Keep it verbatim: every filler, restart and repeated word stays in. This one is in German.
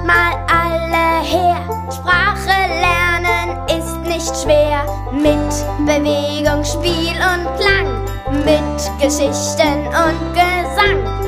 mal alle her. Sprache lernen ist nicht schwer. Mit Bewegung, Spiel und Klang, mit Geschichten und Gesang.